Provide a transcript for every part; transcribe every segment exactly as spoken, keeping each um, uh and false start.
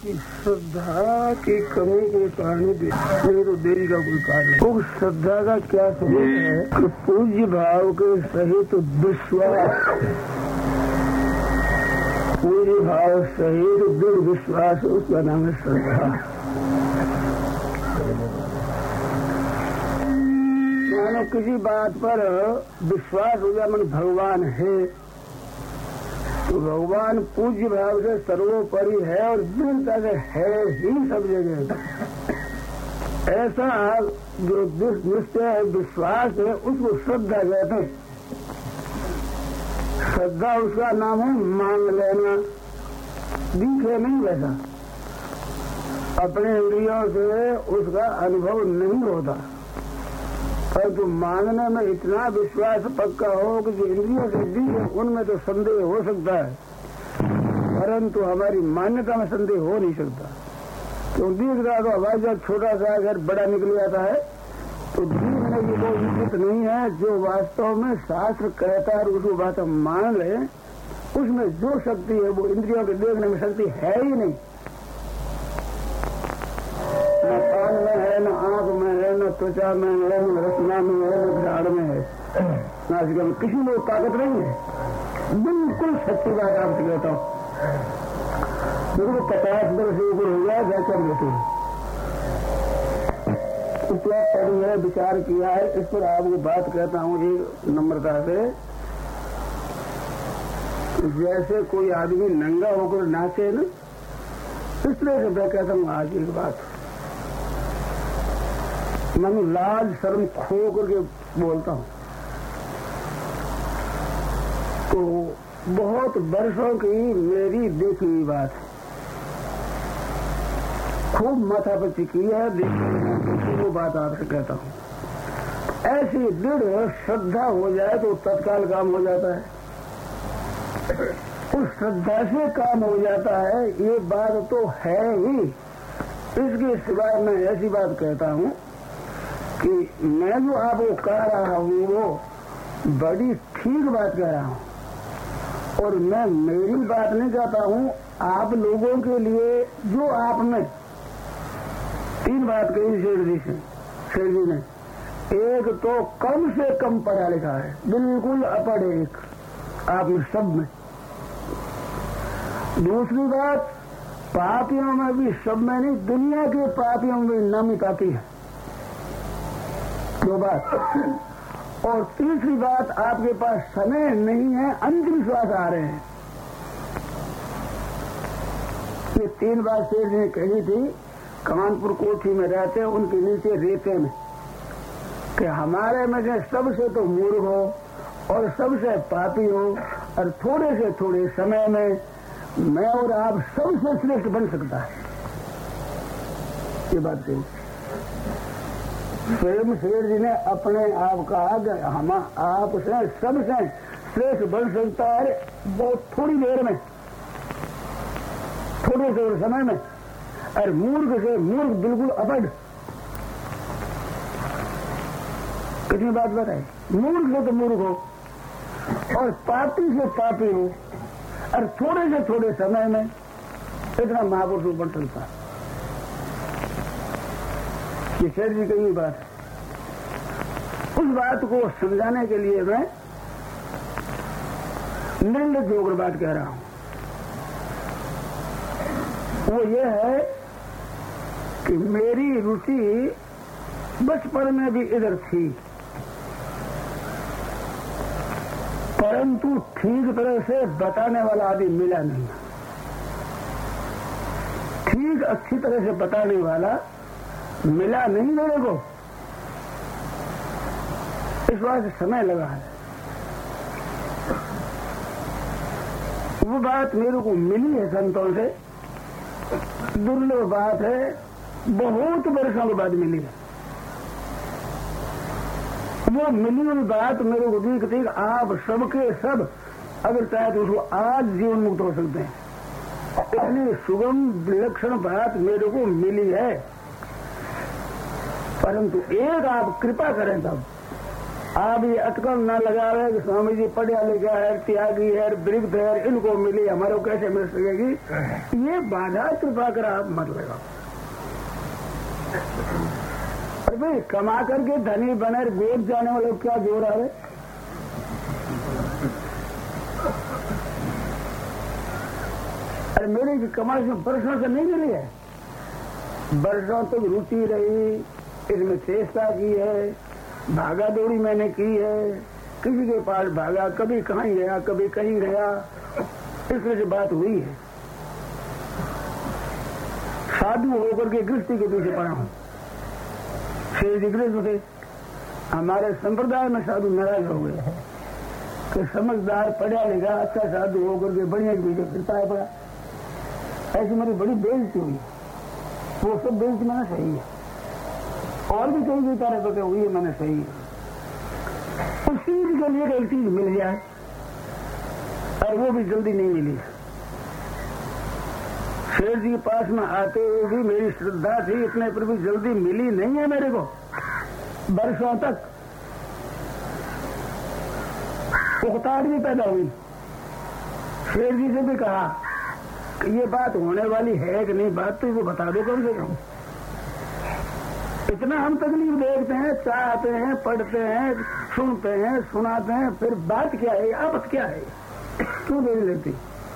श्रद्धा की कमी के कारण मेरे तो देरी का कोई कारण नहीं। उस श्रद्धा का क्या सबूत है कि पूज्य भाव के सहित विश्वास, पूज्य भाव सहित दृढ़ विश्वास, उसका नाम है श्रद्धा। मानो किसी बात पर विश्वास हो गया, मन भगवान है, तो भगवान पूज्य भाव से सर्वोपरि है और दृढ़ता से है ही सब जगह। ऐसा जो निश्चय है, विश्वास है, उसको श्रद्धा कहते हैं। श्रद्धा उसका नाम है मांग लेना, दिखे नहीं वैसा, अपने इंद्रियों से उसका अनुभव नहीं होता, परंतु तो मांगने में इतना विश्वास पक्का हो कि जो इंद्रियों से दिखे उनमें तो संदेह हो सकता है, परंतु हमारी मान्यता में संदेह हो नहीं सकता। तो दिख रहा तो हवाई जहाज छोटा सा अगर बड़ा निकल जाता है तो दिखने की कोई उचित नहीं है। जो वास्तव में शास्त्र कहता है उसको बात हम मान ले, उसमें जो शक्ति है वो इंद्रियों के देखने में शक्ति है ही नहीं। न कान में है, न आंख में है, न त्वचा में है, न रचना में है, न झाड़ में है, नासिका में, किसी में ताकत नहीं है। बिल्कुल सच्ची बात आपसे कहता हूँ। मेरे को पचास वर्ष से ऊपर हो गया वैसा बेटे क्या पढ़ी है, विचार किया है, इस पर आपको बात कहता हूँ एक नम्रता से। जैसे कोई आदमी नंगा होकर नाचे न, इस तरह से मैं कहता हूँ आज एक बात, मैं लाज शर्म खो करके बोलता हूँ। तो बहुत वर्षों की मेरी देखी हुई बात है, खूब माथा पर चिकी है, देखी वो बात आपसे कहता हूँ। ऐसी दृढ़ श्रद्धा हो जाए तो तत्काल काम हो जाता है, उस श्रद्धा से काम हो जाता है, ये बात तो है ही। इसके सिवाय मैं ऐसी बात कहता हूँ कि मैं जो आपको कह रहा हूँ वो बड़ी ठीक बात कह रहा हूँ, और मैं मेरी बात नहीं कहता हूँ, आप लोगों के लिए जो आपने तीन बात कही शेर जी से, शेर जी ने, एक तो कम से कम पढ़ा लिखा है, बिल्कुल अपढ़ एक आप में सब में। दूसरी बात, पापियों में भी सब में नहीं, दुनिया के पापियों में भी नामी पापी है, दो बात। और तीसरी बात, आपके पास समय नहीं है, अंतिम श्वास आ रहे हैं। ये तीन बात शेर जी ने कही थी। कमानपुर कोठी में रहते हैं, उनके नीचे रेते में, कि हमारे में से सबसे तो मूर्ख हो और सबसे पापी हो, और थोड़े से थोड़े समय में मैं और आप सबसे श्रेष्ठ बन सकता है। ये बात कही स्वयं शेर जी ने अपने आप कहा कि हम आप से सबसे श्रेष्ठ बन सकता है बहुत थोड़ी देर में, थोड़े थोड़े समय में, और मूर्ख से मूर्ख बिल्कुल अपढ़। कितनी बात बताई, मूर्ख से तो मूर्ख हो और पापी से पापी हो, और थोड़े से थोड़े समय में इतना महापुरुष बन सकता है। ये शेर जी की बात है। उस बात को समझाने के लिए मैं निर्लज होकर बात कह रहा हूं। वो ये है कि मेरी रुचि बचपन में भी इधर थी, परंतु ठीक तरह से बताने वाला आदमी मिला नहीं, ठीक अच्छी तरह से बताने वाला मिला नहीं मेरे को। इस बात से समय लगा है। वो बात मेरे को मिली है संतों से, दुर्लभ बात है, बहुत वर्षों के बाद मिली है। वो मिली हुई बात मेरे को दिखती कि आप सबके सब अगर चाहे तो उसको आज जीवन मुक्त हो सकते हैं। इतनी सुगम विलक्षण बात मेरे को मिली है, परंतु एक आप कृपा करें तब आप ये अटकल न लगावे कि स्वामी जी पढ़िया लिखा है, त्यागी है, वृद्ध है, इनको मिली, हमारे को कैसे मिल सकेगी, ये बाधा कृपा कर आप मत लगाओ। अरे भाई कमा करके धनी बने गोद जाने वाले को क्या जोर आ रहे? अरे मेरी कमाई में बरसों से नहीं मिली है, बरसों तक तो रुचि रही, इसमें चेष्टा की है, भागा दौड़ी मैंने की है, किसी के पास भागा, कभी कहीं गया कभी कहीं गया, इसलिए से बात हुई है। साधु होकर के गृहस्थी के पीछे पड़ा हूं। शेर जी गृहस्थ थे, हमारे संप्रदाय में साधु नाराज हो गए कि समझदार पढ़ा लिखा अच्छा साधु होकर के बढ़िया के पीछे फिरता है पड़ा। ऐसी मेरी बड़ी बेइज्जती हुई, वो सब बेइज्जती मैंने सही है, और भी कई कई तरह पते हुई है मैंने सही है। उस चीज के लिए एक चीज मिल जाए और वो भी जल्दी नहीं मिली। शेर जी के पास में आते हुए भी मेरी श्रद्धा थी, इतने पर भी जल्दी मिली नहीं है मेरे को, बरसों तक उकताहट भी पैदा हुई। शेर जी से भी कहा कि ये बात होने वाली है कि नहीं, बात तो इसे बता दो कम से कम। इतना हम तकलीफ देखते हैं, चाहते हैं, पढ़ते हैं, सुनते हैं, सुनाते हैं, फिर बात क्या है, आपत क्या है, क्यों देख लेती?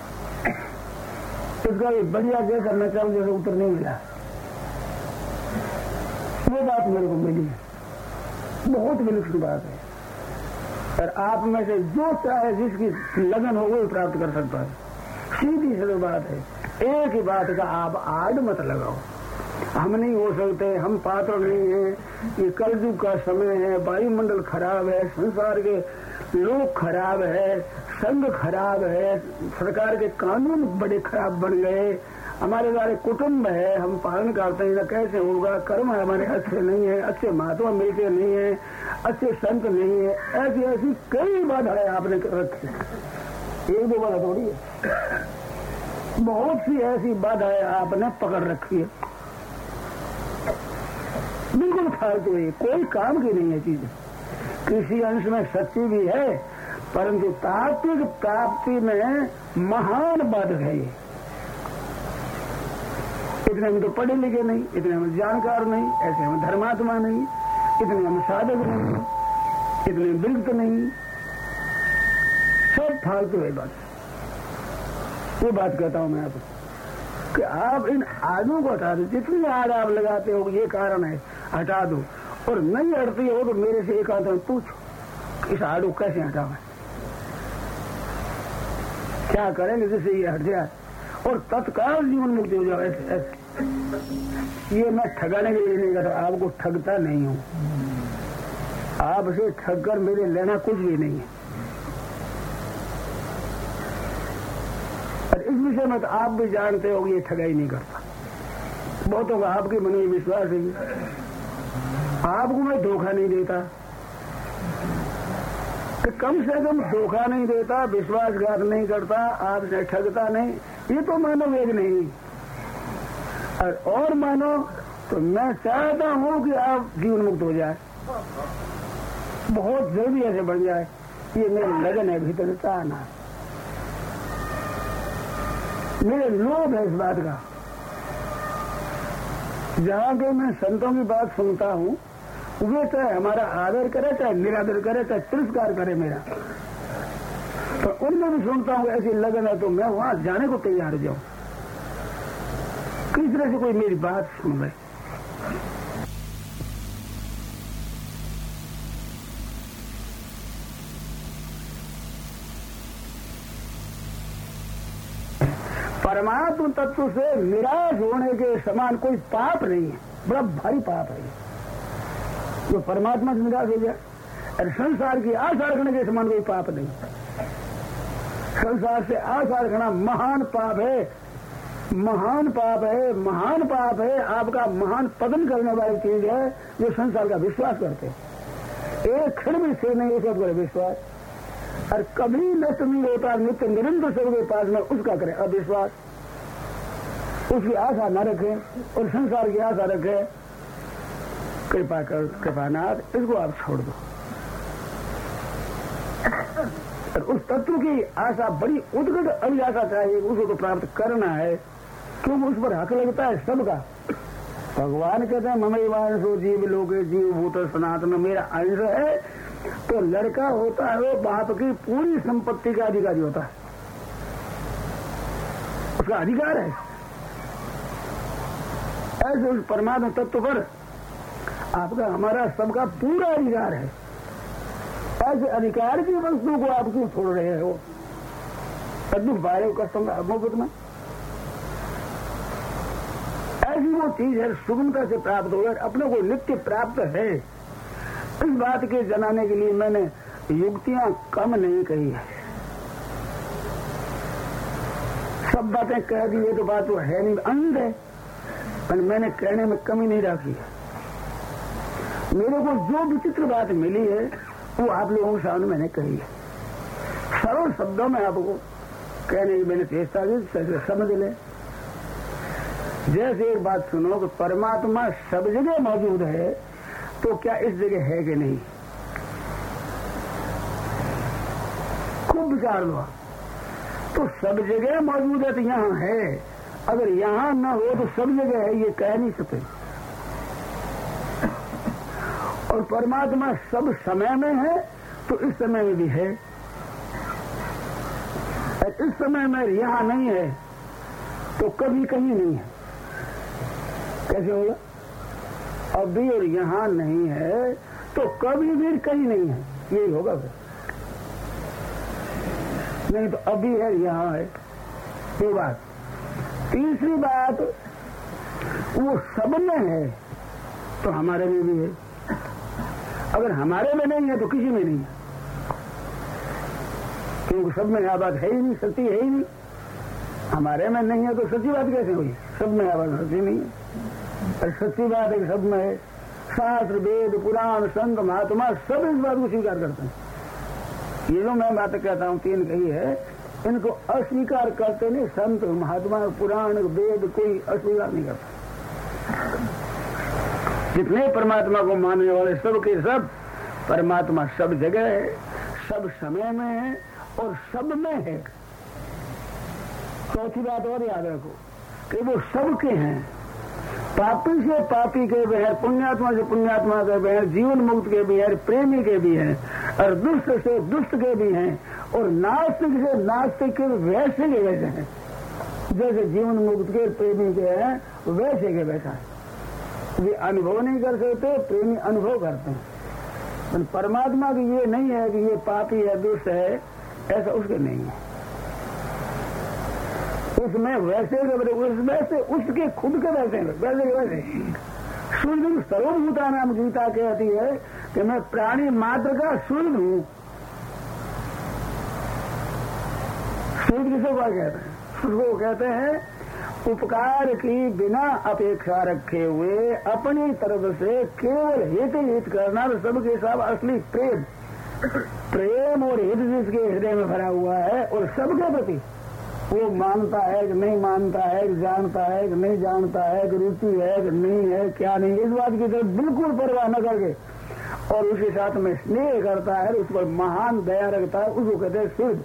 इसका भी बढ़िया जैसा मैं चाहूं जैसे उत्तर नहीं मिला। वो बात मेरे को मिली, बहुत विलक्षण बात है, और आप में से जो चाहे जिसकी लगन हो वो प्राप्त कर सकता है। सीधी सी बात है, एक ही बात का आप आड़ मत लगाओ, हम नहीं हो सकते, हम पात्र नहीं है, ये कलयुग का समय है, वायुमंडल खराब है, संसार के लोग खराब है, संघ खराब है, सरकार के कानून बड़े खराब बन गए, हमारे सारे कुटुंब है, हम पालन करते हैं, कैसे होगा, कर्म हमारे अच्छे नहीं है, अच्छे महात्मा मिलते नहीं है, अच्छे संत नहीं है, ऐसी ऐसी कई बाधाएं आपने रखी, एक दो बाधा थोड़ी है, बहुत सी ऐसी बाधाएं आपने पकड़ रखी है, बिल्कुल फालतू है, कोई काम की नहीं है चीज। किसी अंश में सच्ची भी है, परंतु तात्विक प्राप्ति में महान बाधक है ये। इतने हम तो पढ़े लिखे नहीं, इतने हम जानकार नहीं, ऐसे हम धर्मात्मा नहीं, इतने हम साधक नहीं, इतने वृद्ध नहीं, सब फालतू है बात। ये बात कहता हूं मैं आपको कि आप इन आदों को हटा दो, जितनी आड़ आप लगाते हो ये कारण है, हटा दो, और नहीं हटती हो तो मेरे से एक आदमी पूछो इस आड़ को कैसे हटावे, क्या करेंगे जिससे ये हट जाए और तत्काल जीवन मुक्ति हो जाए। ऐसे ऐसे ये मैं ठगाने के लिए नहीं करता, आपको ठगता नहीं हूं, आपसे ठग कर मेरे लेना कुछ भी नहीं है, और इस विषय में तो आप भी जानते हो ये ठगाई नहीं करता। बहुतों का आपके मन में विश्वास है, आपको मैं धोखा नहीं देता, कि कम से कम धोखा नहीं देता, विश्वासघात नहीं करता, आपसे ठगता नहीं, ये तो मानो वेग नहीं। और, और मानो तो मैं चाहता हूं कि आप जीवन मुक्त हो जाए, बहुत जल्दी ऐसे बन जाए, ये मेरी लगन है, भीतर चाहना, मेरे लोभ है इस बात का। जहां के मैं संतों की बात सुनता हूं, वे चाहे हमारा आदर करे, चाहे निरादर करे, चाहे तिरस्कार करे मेरा, तो उनमें भी सुनता हूं ऐसी लगन है, तो मैं वहां जाने को तैयार हो जाऊं, किस तरह से कोई मेरी बात सुन ले। परमात्म तत्व से निराश होने के समान कोई पाप नहीं है, बड़ा भारी पाप है जो परमात्मा से निराश हो जाए, और संसार की आशा रखने के समान कोई पाप नहीं। संसार से आशा रखना महान पाप है, महान पाप है, महान पाप है, आपका महान पतन करने वाली चीज है जो संसार का विश्वास करते हैं। एक क्षण भी स्थिर नहीं हो सकता विश्वास, और कभी नष्ट नहीं होता, नित्य निरंतर सबके पास में उसका करे अविश्वास, उसकी आशा न रखे और संसार की आशा रखे। कृपा कर कृपानाथ, इसको आप छोड़ दो, और उस तत्व की आशा बड़ी उद्गत अभिलाषा चाहिए, उसको तो प्राप्त करना है, क्योंकि उस पर हक लगता है सबका। भगवान कहते हैं ममैवांशो जीव लोके जीव भूत सनातन, मेरा अंश है। तो लड़का होता है वो बाप की पूरी संपत्ति का अधिकारी होता है, उसका अधिकार है। ऐसे उस परमात्मा तत्व पर आपका हमारा सबका पूरा अधिकार है। ऐसे अधिकार की वस्तु को आप क्यों छोड़ रहे हो? दुख बारे कष्ट मुफ्त में ऐसी वो चीज है सुगमता से प्राप्त हो, अपने को नित्य प्राप्त है। इस बात के जनाने के लिए मैंने युक्तियां कम नहीं कही है। सब बातें कह दी, ये तो बात वो है नहीं, अंग है, पर मैंने कहने में कमी नहीं रखी है। मेरे को जो विचित्र बात मिली है वो आप लोगों के सामने मैंने कही है, सरल शब्दों में आपको कहने की मैंने चेष्टा की, समझ ले। जैसे एक बात सुनो कि परमात्मा सब जगह मौजूद है, तो क्या इस जगह है कि नहीं? खूब विचार लो। तो सब जगह मौजूद है तो यहां है, अगर यहां न हो तो सब जगह है, ये कह नहीं सकते। और परमात्मा सब समय में है तो इस समय में भी है, इस समय में यहां नहीं है तो कभी कहीं नहीं है। कैसे होगा? अभी और यहां नहीं है तो कभी भी कहीं नहीं है, यही होगा फिर। नहीं तो अभी है यहां है, ये बात। तीसरी बात, वो सब में है तो हमारे में भी है, अगर हमारे में नहीं है तो किसी में नहीं है, क्योंकि सब में आबाद है ही नहीं, सच्ची है ही नहीं। हमारे में नहीं है तो सच्ची बात कैसे हुई? सब में आबाद सच्ची नहीं है, और सच्ची बात है सब में है। शास्त्र वेद पुराण संत महात्मा सब इस बात को स्वीकार करते हैं। ये जो मैं बात कहता हूँ तीन कही है, इनको अस्वीकार करते नहीं। संत महात्मा पुराण वेद कोई अस्वीकार नहीं करता। जितने परमात्मा को मानने वाले सब के सब परमात्मा सब जगह है, सब समय में है और सब में है। चौथी बात और याद रखो कि वो सबके हैं, पापी से पापी के भी हैं, पुण्यात्मा से पुण्यात्मा के भी हैं, जीवन मुक्त के भी हैं, प्रेमी के भी हैं, और दुष्ट से दुष्ट के भी हैं, और नास्तिक से नास्तिक के वैसे के वैसे हैं। जैसे जीवन मुक्त के प्रेमी के हैं वैसे के वैसा है। वे अनुभव नहीं कर सकते, प्रेमी अनुभव करते हैं। परमात्मा की ये नहीं है कि ये पापी है दुष्ट है, ऐसा उसके नहीं है। उसमें वैसे उसमें से उसके खुद के वैसे वैसे के वैसे सूर्य सर्वभूता नाम गीता कहती है कि मैं प्राणी मात्र का सूर्य हूं। सूर्य किसे क्या कहते हैं? उसको कहते हैं उपकार की बिना अपेक्षा रखे हुए अपनी तरफ से केवल हित हित करना, तो सबके सब असली प्रेम प्रेम और हित जिसके हृदय में भरा हुआ है, और सबके प्रति वो मानता है कि नहीं मानता है, कि जानता है कि नहीं जानता है, कि रुचि है कि नहीं है, क्या नहीं, इस बात की तरफ बिल्कुल परवाह न करके और उसके साथ में स्नेह करता है, उस पर महान दया रखता है, उसको कहते हैं सूर्य।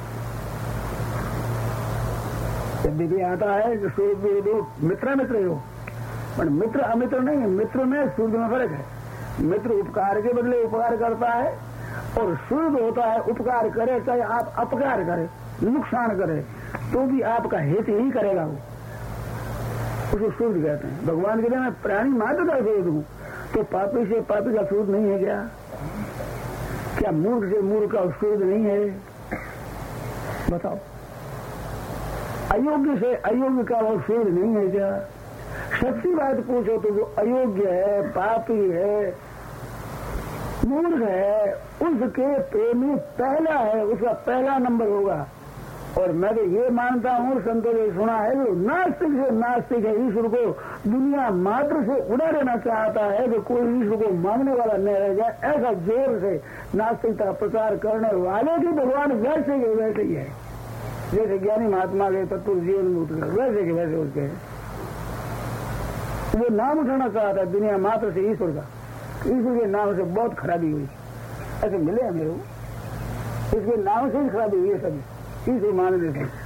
जब भी आता है कि सूर्य दो मित्र मित्र हो, पर मित्र अमित्र नहीं है। मित्र में सूर्य में फर्क है। मित्र उपकार के बदले उपकार करता है, और सूर्य होता है उपकार करे चाहे आप अपकार करे, नुकसान करे, तो भी आपका हित ही करेगा वो, उसको सूर्य कहते हैं। भगवान के लिए मैं प्राणी मात्र का सूर्य हूं, तो पापी से पापी का सूर्य नहीं है क्या? क्या मूर्ख से मूर्ख का सूर्य नहीं है? बताओ। अयोग्य से अयोग्य का वो सूर्य नहीं है क्या? सच्ची बात पूछो तो जो अयोग्य है, पापी है, मूर्ख है, उसके प्रेमी पहला है, उसका पहला नंबर होगा। और मैं तो ये मानता हूँ, संतों ने सुना है, जो नास्तिक से नास्तिक है, ईश्वर को दुनिया मात्र से उड़ा देना चाहता है कि कोई ईश्वर को मांगने वाला न रह जाए, ऐसा जोर से नास्तिकता प्रचार करने वाले की भगवान वैसे के वैसे ही है। जैसे ज्ञानी महात्मा के तत्व जीवन मुक्त वैसे के वैसे उसके है। वो नाम उठाना चाहता है दुनिया मात्र से ईश्वर का, ईश्वर के नाम से बहुत खराबी हुई, ऐसे मिले मेरे को। इसके नाम से ही खराबी हुई है सभी, इसे मान लेते हैं।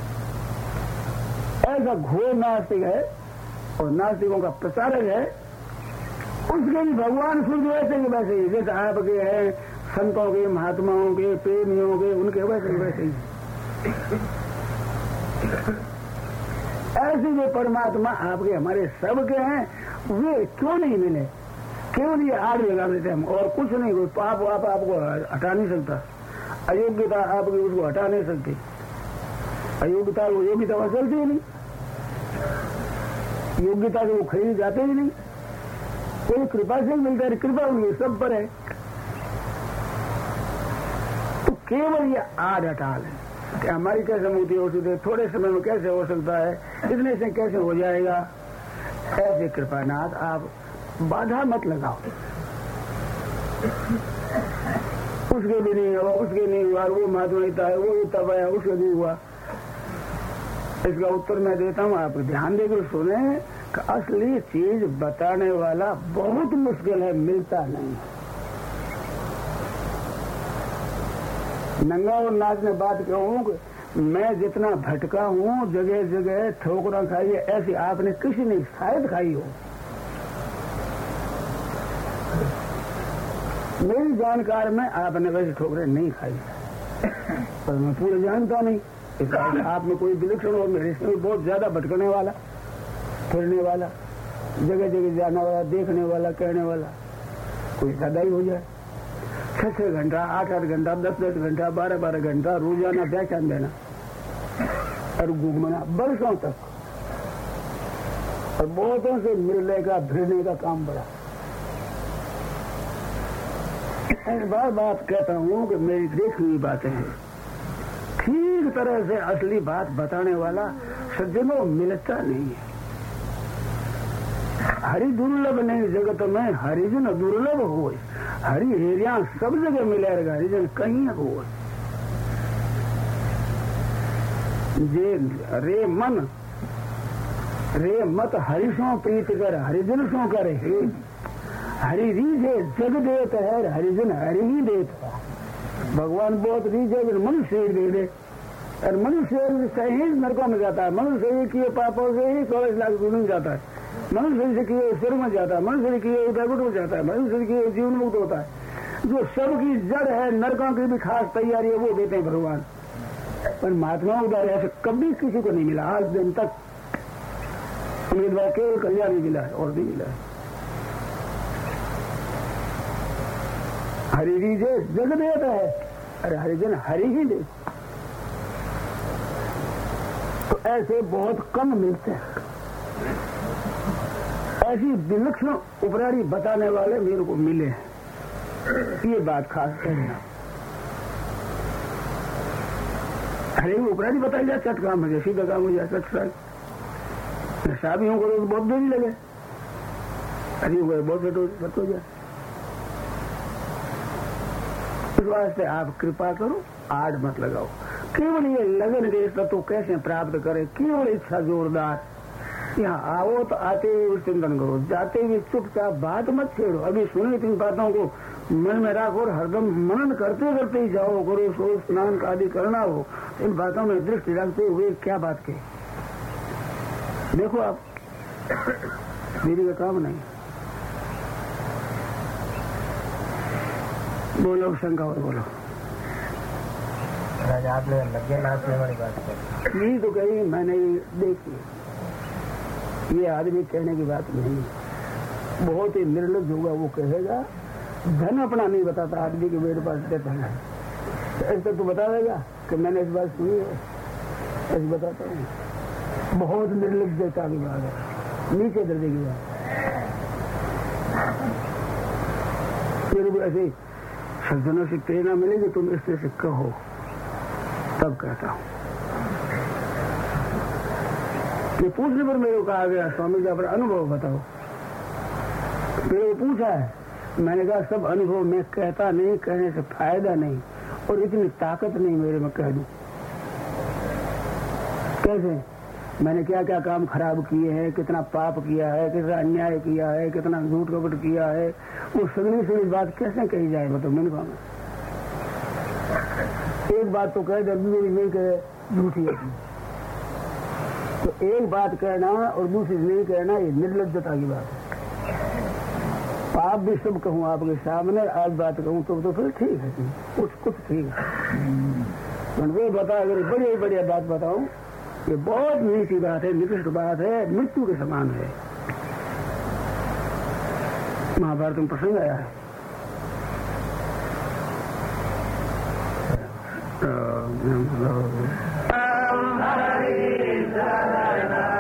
ऐसा घोर नास्तिक है और नास्तिकों का प्रचारक है, उसके भी भगवान खुद वैसे के वैसे ही, जैसे आपके हैं संतों के, महात्माओं के, प्रेमियों के, उनके वैसे ही वैसे ही। ऐसे जो परमात्मा आपके हमारे सबके हैं, वे क्यों नहीं मिले? केवल ये आड़ लगा देते हम और कुछ नहीं। कोई पाप आप आपको हटा नहीं सकता, अयोग्यता आपकी उसको हटा नहीं सकती, अयोग्यता वो योग्यता वहां चलती ही नहीं, योग्यता से वो खरीद जाते ही नहीं, कोई कृपा से मिलता है, कृपा उनकी सब पर है। तो केवल ये आड़ हटा लें कि हमारी कैसे मुक्ति हो सकती है, थोड़े समय में कैसे हो सकता है, इतने से कैसे हो जाएगा, ऐसे कृपानाथ आप बाधा मत लगाओ। उसके भी नहीं हुआ, उसके नहीं हुआ, वो महात्मा है, वो तब आया, उसके नहीं हुआ। इसका उत्तर मैं देता हूँ, आप ध्यान देकर सुने कि असली चीज बताने वाला बहुत मुश्किल है, मिलता नहीं। नंगा और नाच में बात कहूँ कि मैं जितना भटका हूँ, जगह जगह ठोकरा खाई है, ऐसी आपने किसी ने शायद खाई हो। मेरी जानकार में आपने वैसे ठोकरें नहीं खाई, पर मैं पूरे जानता नहीं। आप में कोई विलक्षण हो, मेरे से बहुत ज्यादा भटकने वाला, फिरने वाला, जगह जगह जाने वाला, देखने वाला, कहने वाला, कोई ज्यादा ही हो जाए। छह छह घंटा, आठ आठ घंटा, दस दस घंटा, बारह बारह घंटा रोजाना व्याख्यान देना और घूमना बरसों तक, और बहुतों से मिलने का, भिड़ने का काम बड़ा। बार बात कहता हूँ कि मेरी देखी हुई बातें हैं, ठीक तरह से असली बात बताने वाला सज्जनों मिलता नहीं है। हरि दुर्लभ नहीं जगत में, हरिजन दुर्लभ हो। हरि हेरिया सब जगह मिलेगा, हरिजन कहीं हो। जे रे मन रे मत हरिशों प्रीत कर, हरिजन सो करे। हरि रीझे जग देत है, हरिजन हरि ही देत है। भगवान बहुत रीझे, मनुष्य दे दे, और मनुष्य से ही नरकों में जाता है। मनुष्य ही किए पापों से ही चौबीस लाख जुनून जाता है, मनुष्य से किए स्वर में जाता है, मनुष्य से किए उदयगुट में जाता है, मनुष्य से किए जीवन मुक्त होता है। जो सबकी जड़ है, नरकों की भी खास तैयारी है, वो देते हैं भगवान। पर महात्मा उदार ऐसे कभी किसी को नहीं मिला आज दिन तक। उम्मीदवार केवल कल्याण ही मिला है और नहीं मिला है। हरि रीजे जग देता है, अरे हरिजन हरि ही दे। तो ऐसे बहुत कम मिलते हैं। ऐसी विलक्षण उपराड़ी बताने वाले मेरे को मिले हैं, ये बात खास कहना। अरे उपराड़ी बताई जाए, चट काम हो जाए, सीधा काम हो जाए, चट साल शादी हो करो तो बहुत देरी लगे, अरे वो बहुत सेट हो जाए। इस वास्ते आप कृपा करो, आड़ मत लगाओ। केवल ये लगन के तत्व कैसे प्राप्त करे, केवल इच्छा जोरदार। यहाँ आओ तो आते हुए चिंतन करो, जाते हुए चुपचाप बात मत छेड़ो। अभी सुनी तीन बातों को मन में रखो और हरदम मनन करते करते ही जाओ करो। सो स्नान का आदि करना हो, इन बातों में दृष्टि रखते हुए क्या बात कही। देखो आप, मेरी का काम नहीं। बोलो शंका और बोलो। आपने लगे नाथ वाली बात कही, यही तो कही मैंने, देखी ये आदमी कहने की बात नहीं, बहुत ही निर्लज होगा वो कहेगा धन अपना नहीं बताता आदमी के मेरे पास देता है। ऐसा तो बता देगा कि मैंने इस बात सुनी है, ऐसे बताता हूँ। बहुत निर्लजता की बात है, नीचे दर्जे की बात। फिर भी ऐसे सज्जनों से प्रेरणा मिलेगी, तुम इस तरह से कहो, तब कहता हूँ। ये पूछने पर मेरे को कहा गया, स्वामी जी अपना अनुभव बताओ। मेरे को पूछा है, मैंने कहा सब अनुभव मैं कहता नहीं, कहने से फायदा नहीं, और इतनी ताकत नहीं मेरे में कह दूं। कैसे? मैंने क्या क्या काम खराब किए हैं, कितना पाप किया है, कितना अन्याय किया है, कितना झूठ कपट किया है, वो सगली सगली बात कैसे कही जाए बताओ। मैंने कहा एक बात तो कह दे, दूसरी नहीं कहे, झूठी है। तो एक बात कहना और दूसरी नहीं कहना ये निर्लज्जता की बात है। आप भी सब कहूँ आपके सामने, आज बात कहूँ तो, तो फिर ठीक है, कुछ कुछ ठीक है। वो बता, अगर बड़ी बढ़िया बात बताऊं, ये बहुत नीची बात है, निकृष्ट बात है, मृत्यु के समान है। महाभारत में प्रसंग आया है। हरि